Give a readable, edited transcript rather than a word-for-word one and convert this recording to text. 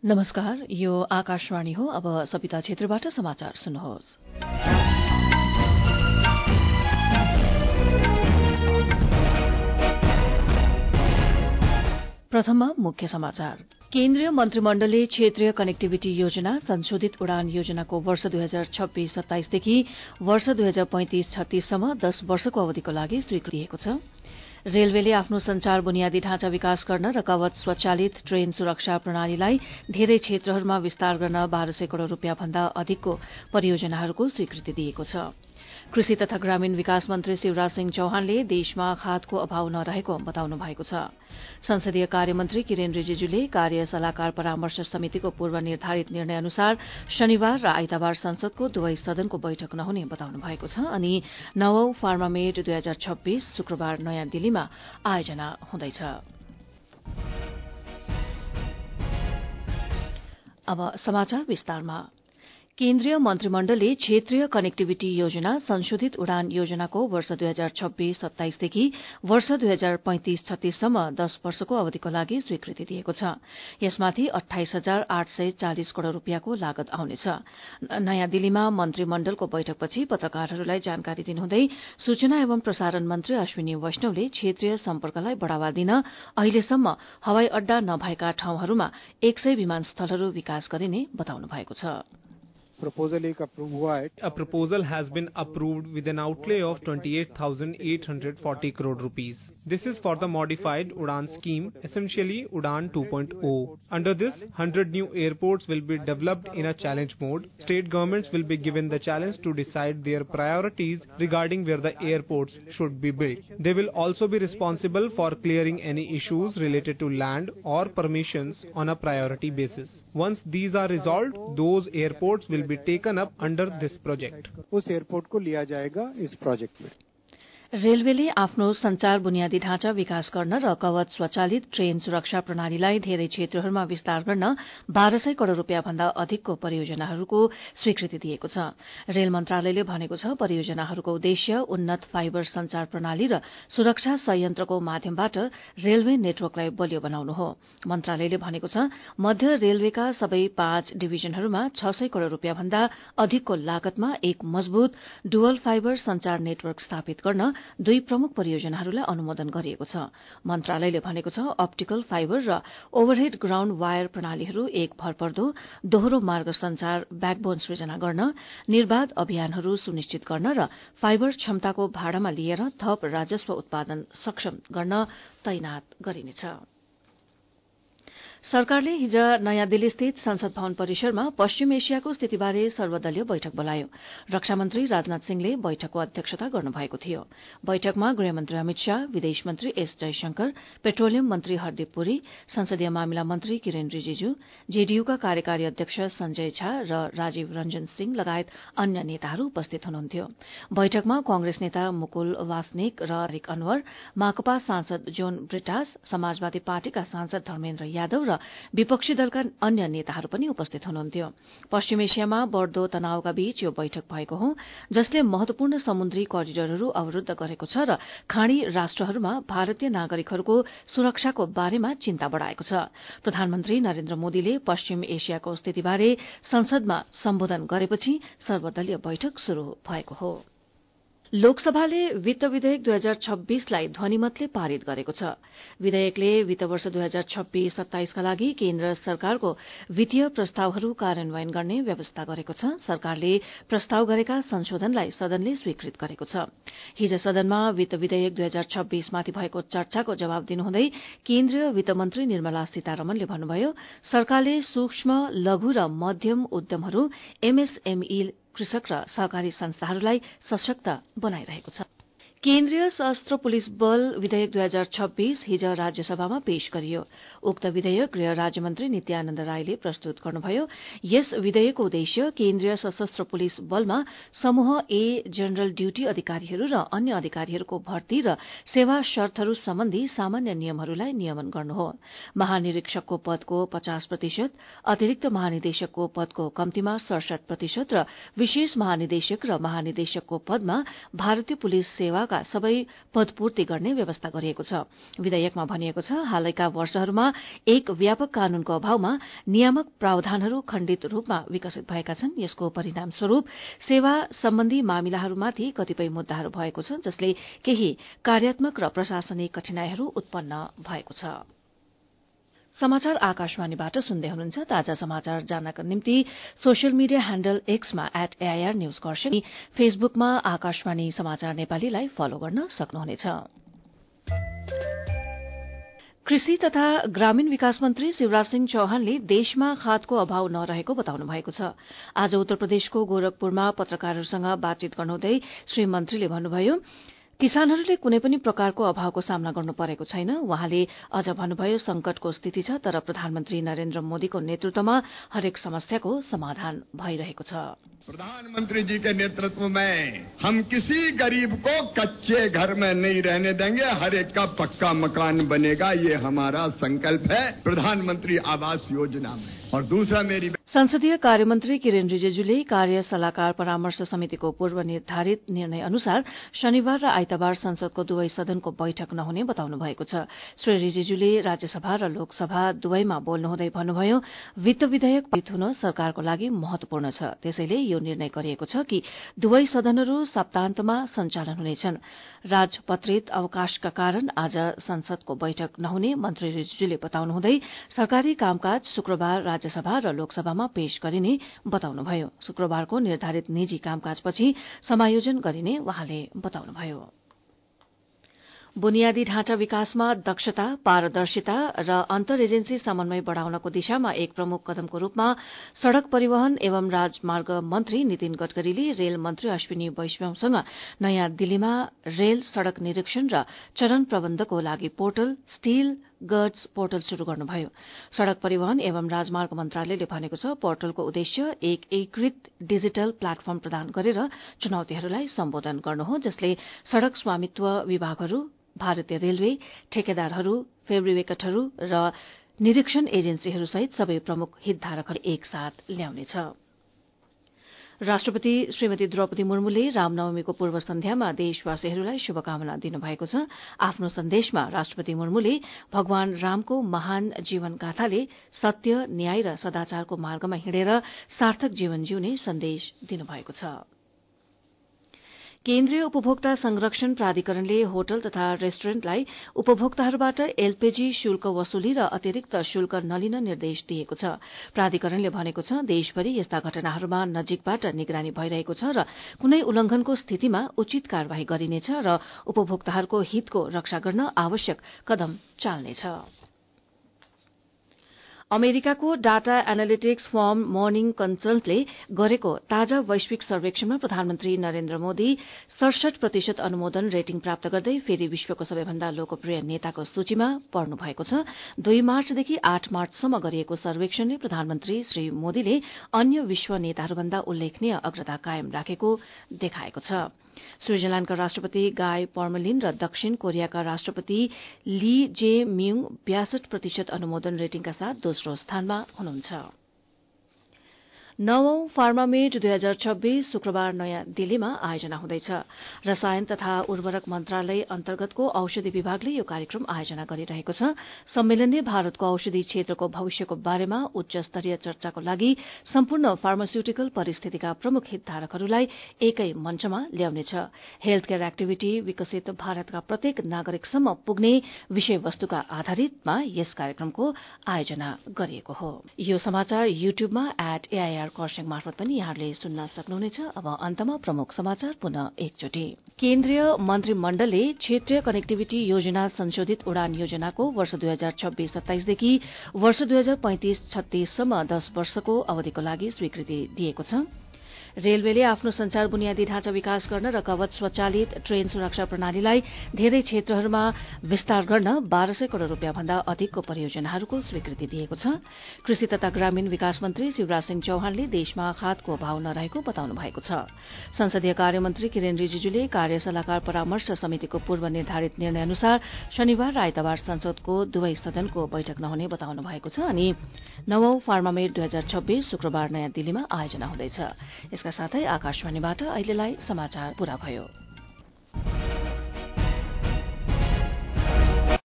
नमस्कार, यो आकाशवाणी हो। अब सविता क्षेत्रबाट समाचार सुन्नुहोस्। प्रथममा मुख्य समाचार। केन्द्रीय मन्त्रीमण्डलले क्षेत्रीय कनेक्टिभिटी योजना संशोधित उडान योजनाको वर्ष 2026-27 देखि वर्ष 2035-36 सम्म 10 वर्षको अवधिको लागि स्वीकृति दिएको छ। रेलवेले आफ्नो संचार बुनियादी ढाँचा विकास गर्न र कवच स्वचालित ट्रेन सुरक्षा प्रणालीलाई धेरै क्षेत्रहरूमा विस्तार गर्न 1200 करोड़ रूपियाँ भन्दा अधिकको परियोजनाहरूको स्वीकृति दिएको छ। कृषि तथा ग्रामीण विकास मन्त्री शिवराज सिंह चौहानले देशमा खाद्यको अभाव नरहेको बताउनु भएको छ। संसदीय कार्यमन्त्री किरेन रिजिजूले कार्य सल्लाहकार परामर्श समितिको पूर्व निर्धारित निर्णय अनुसार शनिबार र आइतबार संसदको दुवै सदनको बैठक नहुने बताउनु भएको छ अनि 9औं फार्मामेड 2026 शुक्रबार नयाँ दिल्लीमा आयोजना हुँदैछ। अब समाचार विस्तारमा। केन्द्रीय मन्त्रीमण्डलले क्षेत्रीय कनेक्टिभिटी योजना संशोधित उडान योजनाको वर्ष 2026-27 देखि वर्ष 2035-36 सम्म 10 वर्षको अवधिको लागि स्वीकृति दिएको छ। यसमाथि 28,840 करोड़ रूपियाँको लागत आउनेछ। नयाँ दिल्लीमा मन्त्रीमण्डलको बैठकपछि पत्रकारहरूलाई जानकारी दिनुहुँदै सूचना एवं प्रसारण मन्त्री अश्विनी वैष्णवले क्षेत्रीय सम्पर्कलाई बढ़ावा दिन अहिलेसम्म हवाई अड्डा नभएका ठाउँहरूमा 100 विमानस्थलहरू विकास गरिने बताउनु भएको छ। A proposal has been approved with an outlay of 28,840 crore rupees. This is for the modified Udan scheme, essentially Udan 2.0. Under this, 100 new airports will be developed in a challenge mode. State governments will be given the challenge to decide their priorities regarding where the airports should be built. They will also be responsible for clearing any issues related to land or permissions on a priority basis. Once these are resolved, those airports will be taken up under this project. उस airport को लिया जाएगा इस project में। रेलवेले आफ्नो संचार बुनियादी ढाँचा विकास गर्न र कवच स्वचालित ट्रेन सुरक्षा प्रणालीलाई धेरै क्षेत्रहरूमा विस्तार गर्न 1200 करोड़ रूपियाँ भन्दा अधिकको परियोजनाहरूको स्वीकृति दिएको छ। रेल मन्त्रालयले भनेको छ परियोजनाहरूको उद्देश्य उन्नत फाइबर संचार प्रणाली र सुरक्षा संयन्त्रको माध्यमबाट रेलवे नेटवर्कलाई बलियो बनाउनु हो। मन्त्रालयले भनेको छ मध्य रेलवेका सबै 5 डिभिजनहरूमा 600 करोड़ रूपियाँ भन्दा अधिकको लागतमा एक मजबूत डुअल फाइबर संचार नेटवर्क स्थापित गर्न 2 प्रमुख परियोजनाहरूलाई अनुमोदन गरिएको छ। मन्त्रालयले भनेको छ अप्टिकल फाइबर र ओभरहेड ग्राउण्ड वायर प्रणालीहरू एक भरपर्दो दोहोरो मार्ग संचार ब्याकबोन सृजना गर्न, निर्बाध अभियानहरू सुनिश्चित गर्न र फाइबर क्षमताको भाडामा लिएर थप राजस्व उत्पादन सक्षम गर्न तैनात गरिनेछ। सरकारले हिज नयाँ दिल्ली स्थित संसद भवन परिसरमा पश्चिम एशियाको स्थितिबारे सर्वदलीय बैठक बोलायो। रक्षा मन्त्री राजनाथ सिंहले बैठकको अध्यक्षता गर्नुभएको थियो। बैठकमा गृहमन्त्री अमित शाह, विदेश मन्त्री एस जयशंकर, पेट्रोलियम मन्त्री हरदीप पुरी, संसदीय मामिला मन्त्री किरेन रिजिजू, जेडीयूका कार्यकारी अध्यक्ष संजय झा र राजीव रंजन सिंह लगायत अन्य नेताहरू उपस्थित हुनुहुन्थ्यो। बैठकमा कंग्रेस नेता मुकुल वासनिक र तारिक अनवर, माकपा सांसद जोन ब्रिटास, समाजवादी पार्टीका सांसद धर्मेन्द्र यादव र विपक्षी दलका अन्य नेताहरू पनि उपस्थित हुनुहुन्थ्यो। पश्चिम एशियामा बढ़दो तनावका बीच यो बैठक भएको हो जसले महत्वपूर्ण समुद्री करिडरहरू अवरूद्ध गरेको छ र खाड़ी राष्ट्रहरूमा भारतीय नागरिकहरूको सुरक्षाको बारेमा चिन्ता बढ़ाएको छ। प्रधानमन्त्री नरेन्द्र मोदीले पश्चिम एशियाको स्थितिबारे संसदमा सम्बोधन गरेपछि सर्वदलीय बैठक शुरू भएको हो। लोकसभाले वित्त विधेयक 2026 लाई ध्वनिमतले पारित गरेको छ। विधेयकले वित्त वर्ष 2026-27 का लागि केन्द्र सरकारको वित्तीय प्रस्तावहरू कार्यान्वयन गर्ने व्यवस्था गरेको छ। सरकारले प्रस्ताव गरेका संशोधनलाई सदनले स्वीकृत गरेको छ। हिज सदनमा वित्त विधेयक 2026 माथि भएको चर्चाको जवाब दिनुहुँदै केन्द्रीय वित्त मन्त्री निर्मला सीतारमणले भन्नुभयो सरकारले सूक्ष्म, लघु र मध्यम उद्यमहरू एमएसएमई कृषक र सहकारी संस्थाहरूलाई सशक्त बनाइरहेको छ। केन्द्रीय सशस्त्र पुलिस बल विधेयक 2026 हिज राज्यसभामा पेश गरियो। उक्त विधेयक गृह राज्यमन्त्री नित्यानन्द राईले प्रस्तुत गर्नुभयो। यस विधेयकको उद्देश्य केन्द्रीय सशस्त्र पुलिस बलमा समूह ए जनरल ड्यूटी अधिकारीहरू र अन्य अधिकारीहरूको भर्ती र सेवा शर्तहरू सम्बन्धी सामान्य नियमहरूलाई नियमन गर्नु हो। महानिरीक्षकको पदको 50%, अतिरिक्त महानिदेशकको पदको कम्तीमा 67% र विशेष महानिदेशक र महानिदेशकको पदमा भारतीय पुलिस सेवाका तहका सबै पदपूर्ति गर्ने व्यवस्था गरिएको छ। विधेयकमा भनिएको छ, हालैका वर्षहरूमा एक व्यापक कानूनको अभावमा नियामक प्रावधानहरू खण्डित रूपमा विकसित भएका छन्। यसको परिणामस्वरूप सेवा सम्बन्धी मामिलाहरूमाथि कतिपय मुद्दाहरू भएको छ, जसले केही कार्यात्मक र प्रशासनिक कठिनाईहरू उत्पन्न भएको छ। समाचार आकाशवाणीबाट सुन्दै हुनुहुन्छ। ताजा समाचार जान्नका निम्ति सोशल मिडिया ह्याण्डल एक्समा @AIR न्यूज खरसाङ, फेसबुकमा आकाशवाणी समाचार नेपालीलाई फलो गर्न सक्नुहुनेछ। कृषि तथा ग्रामीण विकास मन्त्री शिवराज सिंह चौहानले देशमा खादको अभाव नरहेको बताउनु भएको छ। आज उत्तर प्रदेशको गोरखपुरमा पत्रकारहरूसँग बातचीत गर्नुहुँदै श्री मन्त्रीले भन्नुभयो, किसानहरूले कुनै पनि प्रकारको अभावको सामना गर्नु परेको छैन। उहाँले अझ भन्नुभयो, संकटको स्थिति छ, तर प्रधानमन्त्री नरेन्द्र मोदीको नेतृत्वमा हरेक समस्याको समाधान भइरहेको छ। प्रधानमंत्री जी के नेतृत्व में हम किसी गरीब को कच्चे घर में नहीं रहने देंगे, हर एक का पक्का मकान बनेगा, ये हमारा संकल्प है प्रधानमंत्री आवास योजना में। और दूसरा, मेरी संसदीय कार्यमन्त्री किरेन रिजिजूले कार्य सल्लाहकार परामर्श समितिको पूर्व निर्धारित निर्णय अनुसार शनिबार र आइतबार संसदको दुवै सदनको बैठक नहुने बताउनु भएको छ। श्री रिजिजूले राज्यसभा र लोकसभा दुवैमा बोल्नुहुँदै भन्नुभयो, वित्त विधेयक पारित हुन सरकारको लागि महत्वपूर्ण छ। त्यसैले यो निर्णय गरिएको छ कि दुवै सदनहरू सप्ताहन्तमा सञ्चालन हुनेछन्। राजपत्रित अवकाशका कारण आज संसदको बैठक नहुने मन्त्री रिजिजूले बताउनुहुँदै सरकारी कामकाज शुक्रबार राज्यसभा र लोकसभामा पेश गरिने बताउनुभयो। शुक्रबारको निर्धारित निजी कामकाजपछि समायोजन गरिने उहाँले बताउनुभयो। बुनियादी ढाँचा विकासमा दक्षता, पारदर्शिता र अन्तर एजेन्सी समन्वय बढ़ाउनको दिशामा एक प्रमुख कदमको रूपमा सड़क परिवहन एवं राजमार्ग मन्त्री नितिन गडकरीले रेल मन्त्री अश्विनी वैष्णवसँग नयाँ दिल्लीमा रेल सड़क निरीक्षण र चरण प्रबन्धको लागि पोर्टल स्टील गर्ड्स पोर्टल शुरू गर्नुभयो। सड़क परिवहन एवं राजमार्ग मन्त्रालयले भनेको छ, पोर्टलको उद्देश्य एक एकीकृत डिजिटल प्लेटफर्म प्रदान गरेर चुनौतीहरूलाई सम्बोधन गर्नु हो, जसले सड़क स्वामित्व विभागहरू, भारतीय रेलवे, ठेकेदारहरू, फेब्रिकेटहरू र निरीक्षण एजेन्सीहरूसहित सबै प्रमुख हितधारकहरू एकसाथ ल्याउनेछ। राष्ट्रपति श्रीमती द्रौपदी मुर्मुले रामनवमीको पूर्व सन्ध्यामा देशवासीहरूलाई शुभकामना दिनुभएको छ। आफ्नो सन्देशमा राष्ट्रपति मुर्मुले भगवान रामको महान जीवन गाथाले सत्य, न्याय र सदाचारको मार्गमा हिँडेर सार्थक जीवन जिउने सन्देश दिनुभएको छ। केन्द्रीय उपभोक्ता संरक्षण प्राधिकरणले होटल तथा रेस्टुरेन्टलाई उपभोक्ताहरूबाट एलपीजी शुल्क वसूली र अतिरिक्त शुल्क नलिन निर्देश दिएको छ। प्राधिकरणले भनेको छ, देशभरि यस्ता घटनाहरूमा नजिकबाट निगरानी भइरहेको छ र कुनै उल्लंघनको स्थितिमा उचित कार्यवाही गरिनेछ र उपभोक्ताहरूको हितको रक्षा गर्न आवश्यक कदम चाल्नेछ। अमेरिकाको डाटा एनालिटिक्स फर्म मर्निङ कन्सल्टले गरेको ताजा वैश्विक सर्वेक्षणमा प्रधानमन्त्री नरेन्द्र मोदी 67% अनुमोदन रेटिङ प्राप्त गर्दै फेरि विश्वको सबैभन्दा लोकप्रिय नेताको सूचीमा पर्नु भएको छ। 2 मार्चदेखि 8 मार्चसम्म गरिएको सर्वेक्षणले प्रधानमन्त्री श्री मोदीले अन्य विश्व नेताहरूभन्दा उल्लेखनीय अग्रता कायम राखेको देखाएको छ। स्विजरल्याण्डका राष्ट्रपति गाई पर्मेलिन र दक्षिण कोरियाका राष्ट्रपति ली जे म्युङ 62% अनुमोदन रेटिङका साथ दोस्रो स्थानमा हुनुहुन्छ। 9औं फार्मामेड 2026 शुक्रबार नयाँ दिल्लीमा आयोजना हुँदैछ। रसायन तथा उर्वरक मन्त्रालय अन्तर्गतको औषधि विभागले यो कार्यक्रम आयोजना गरिरहेको छ। सम्मेलनले भारतको औषधि क्षेत्रको भविष्यको बारेमा उच्च स्तरीय चर्चाको लागि सम्पूर्ण फार्मास्युटिकल परिस्थितिका प्रमुख हितधारकहरूलाई एकै मञ्चमा ल्याउनेछ। हेल्थ केयर एक्टिभिटी विकसित भारतका प्रत्येक नागरिकसम्म पुग्ने विषयवस्तुका आधारितमा यस कार्यक्रमको आयोजना गरिएको हो। यो समाचार युट्युबमा @AIR खरसाङ मार्फत पनि यहाँहरूले सुन्न सक्नुहुनेछ। अब अन्तमा प्रमुख समाचार पुनः एकचोटि। केन्द्रीय मन्त्रीमण्डलले क्षेत्रीय कनेक्टिभिटी योजना संशोधित उडान योजनाको वर्ष 2026-27 देखि वर्ष 2035-36 सम्म 10 वर्षको अवधिको लागि स्वीकृति दिएको छ। रेलवेले आफ्नो संचार बुनियादी ढाँचा विकास गर्न र कवच स्वचालित ट्रेन सुरक्षा प्रणालीलाई धेरै क्षेत्रहरूमा विस्तार गर्न 1200 करोड़ रूपियाँ भन्दा अधिकको परियोजनाहरूको स्वीकृति दिएको छ। कृषि तथा ग्रामीण विकास मन्त्री शिवराज सिंह चौहानले देशमा खादको अभाव नरहेको बताउनु भएको छ। संसदीय कार्यमन्त्री किरेन रिजिजूले कार्य सल्लाहकार परामर्श समितिको पूर्व निर्धारित निर्णय अनुसार शनिबार र आइतबार संसदको दुवै सदनको बैठक नहुने बताउनु भएको छ अनि 9औं फार्मामेड 2026 शुक्रबार नयाँ दिल्लीमा आयोजना हुँदैछ। यसका साथै आकाशवाणीबाट अहिलेलाई समाचार पूरा भयो।